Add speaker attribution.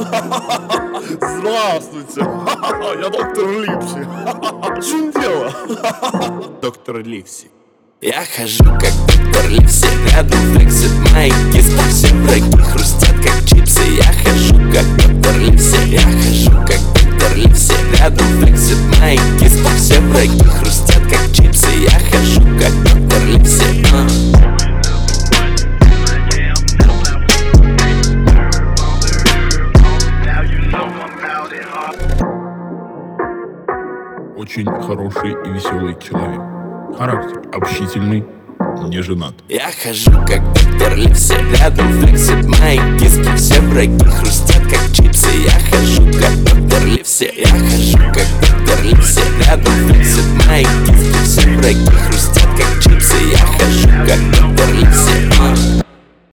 Speaker 1: Здравствуйте, я доктор Липси. В чем дело? Доктор Ливси.
Speaker 2: Я хожу как доктор Ливси, рядом флексит мои киски. Все враги хрустят как чипсы. Я хожу как доктор Ливси, я хожу как доктор Ливси, рядом флексит мои киски. Все враги хрустят как чипсы. Я хожу как доктор Ливси.
Speaker 3: Очень хороший и веселый человек. Характер общительный, не женат.
Speaker 2: Я хожу как доктор Ливси, рядом флексит мои киски. Все враги хрустят как чипсы. Я хожу как доктор Ливси, я хожу как доктор Ливси, рядом флексит мои киски. Все враги хрустят как чипсы. Я хожу как доктор Ливси.